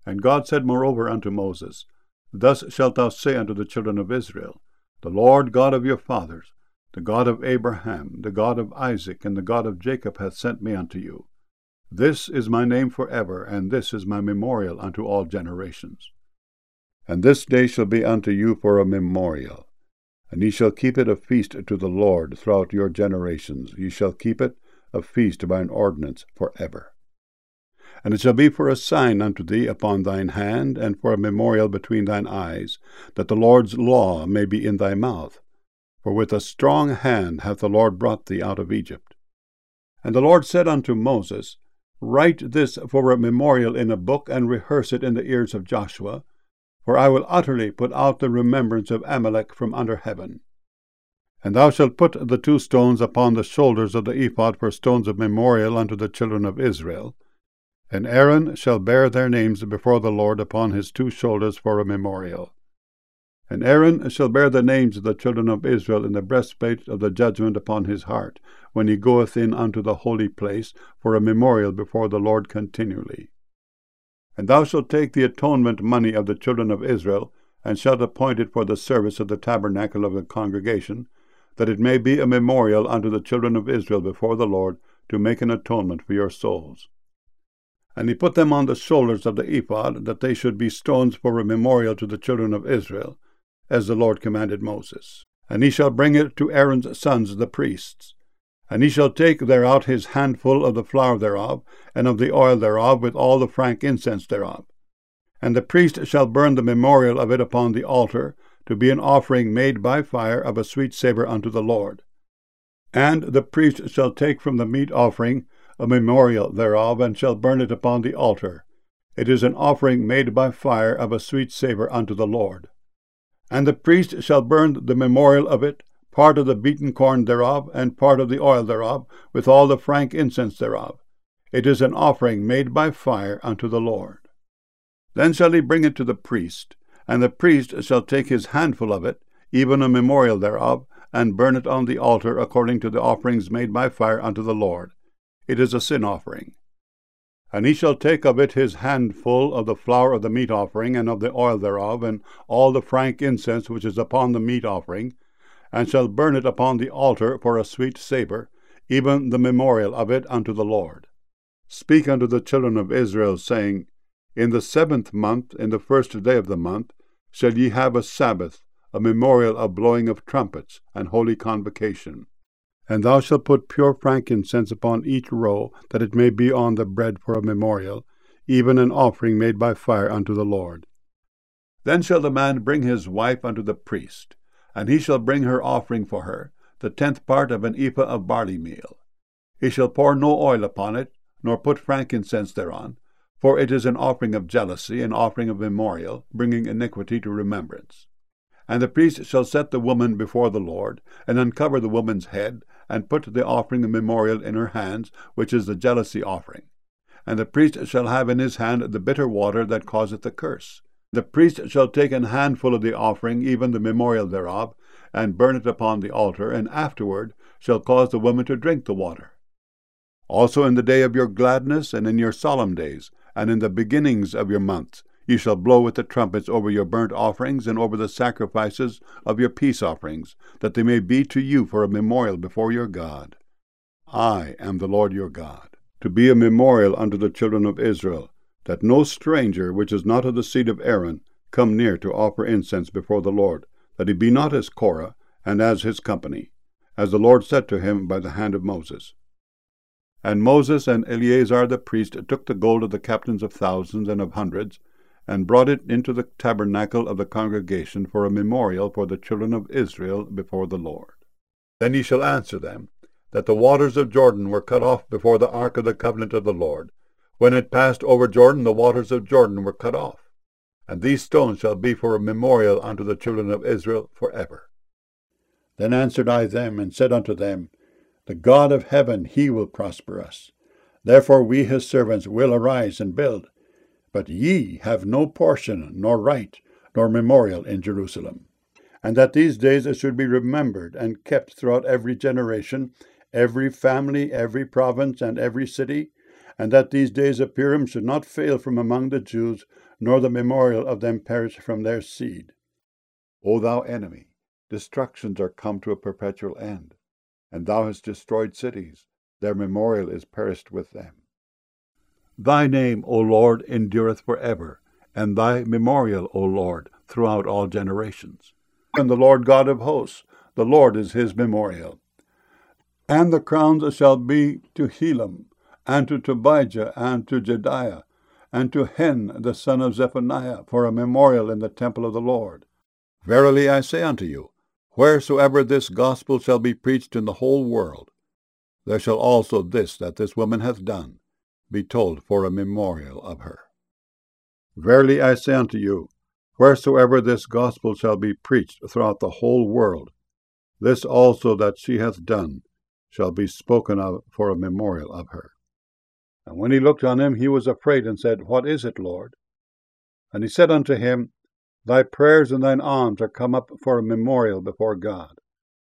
And God said moreover unto Moses, Thus shalt thou say unto the children of Israel, The Lord God of your fathers, the God of Abraham, the God of Isaac, and the God of Jacob hath sent me unto you. This is my name forever, and this is my memorial unto all generations. And this day shall be unto you for a memorial, and ye shall keep it a feast to the Lord throughout your generations. Ye shall keep it a feast by an ordinance forever. And it shall be for a sign unto thee upon thine hand, and for a memorial between thine eyes, that the Lord's law may be in thy mouth. For with a strong hand hath the Lord brought thee out of Egypt. And the Lord said unto Moses, Write this for a memorial in a book, and rehearse it in the ears of Joshua, for I will utterly put out the remembrance of Amalek from under heaven. And thou shalt put the 2 stones upon the shoulders of the ephod for stones of memorial unto the children of Israel. And Aaron shall bear their names before the Lord upon his 2 shoulders for a memorial. And Aaron shall bear the names of the children of Israel in the breastplate of the judgment upon his heart, when he goeth in unto the holy place, for a memorial before the Lord continually. And thou shalt take the atonement money of the children of Israel, and shalt appoint it for the service of the tabernacle of the congregation, that it may be a memorial unto the children of Israel before the Lord, to make an atonement for your souls. And he put them on the shoulders of the ephod, that they should be stones for a memorial to the children of Israel, as the Lord commanded Moses. And he shall bring it to Aaron's sons the priests. And he shall take thereout his handful of the flour thereof, and of the oil thereof, with all the frank incense thereof. And the priest shall burn the memorial of it upon the altar, to be an offering made by fire of a sweet savour unto the Lord. And the priest shall take from the meat offering a memorial thereof, and shall burn it upon the altar. It is an offering made by fire of a sweet savour unto the Lord. And the priest shall burn the memorial of it, part of the beaten corn thereof, and part of the oil thereof, with all the frank incense thereof. It is an offering made by fire unto the Lord. Then shall he bring it to the priest, and the priest shall take his handful of it, even a memorial thereof, and burn it on the altar according to the offerings made by fire unto the Lord. It is a sin offering. And he shall take of it his handful of the flour of the meat offering, and of the oil thereof, and all the frank incense which is upon the meat offering, and shall burn it upon the altar for a sweet savour, even the memorial of it unto the Lord. Speak unto the children of Israel, saying, In the 7th month, in the 1st day of the month, shall ye have a Sabbath, a memorial of blowing of trumpets, and holy convocation. And thou shalt put pure frankincense upon each row, that it may be on the bread for a memorial, even an offering made by fire unto the Lord. Then shall the man bring his wife unto the priest, and he shall bring her offering for her, the 10th part of an ephah of barley meal. He shall pour no oil upon it, nor put frankincense thereon, for it is an offering of jealousy, an offering of memorial, bringing iniquity to remembrance. And the priest shall set the woman before the Lord, and uncover the woman's head, and put the offering of memorial in her hands, which is the jealousy offering. And the priest shall have in his hand the bitter water that causeth the curse. The priest shall take an handful of the offering, even the memorial thereof, and burn it upon the altar, and afterward shall cause the woman to drink the water. Also in the day of your gladness, and in your solemn days, and in the beginnings of your months, ye shall blow with the trumpets over your burnt offerings, and over the sacrifices of your peace offerings, that they may be to you for a memorial before your God. I am the Lord your God. To be a memorial unto the children of Israel, that no stranger which is not of the seed of Aaron come near to offer incense before the Lord, that he be not as Korah, and as his company, as the Lord said to him by the hand of Moses. And Moses and Eleazar the priest took the gold of the captains of thousands and of hundreds, and brought it into the tabernacle of the congregation for a memorial for the children of Israel before the Lord. Then ye shall answer them, that the waters of Jordan were cut off before the ark of the covenant of the Lord. When it passed over Jordan, the waters of Jordan were cut off. And these stones shall be for a memorial unto the children of Israel forever. Then answered I them, and said unto them, The God of heaven, he will prosper us. Therefore we his servants will arise and build. But ye have no portion, nor right, nor memorial in Jerusalem. And that these days it should be remembered and kept throughout every generation, every family, every province, and every city, and that these days of Purim should not fail from among the Jews, nor the memorial of them perish from their seed. O thou enemy, destructions are come to a perpetual end, and thou hast destroyed cities, their memorial is perished with them. Thy name, O Lord, endureth for ever, and thy memorial, O Lord, throughout all generations. And the Lord God of hosts, the Lord is his memorial. And the crowns shall be to Helam, and to Tobijah, and to Jediah, and to Hen the son of Zephaniah, for a memorial in the temple of the Lord. Verily I say unto you, wheresoever this gospel shall be preached in the whole world, there shall also this that this woman hath done be told for a memorial of her. Verily I say unto you, wheresoever this gospel shall be preached throughout the whole world, this also that she hath done shall be spoken of for a memorial of her. And when he looked on him, he was afraid, and said, What is it, Lord? And he said unto him, Thy prayers and thine alms are come up for a memorial before God.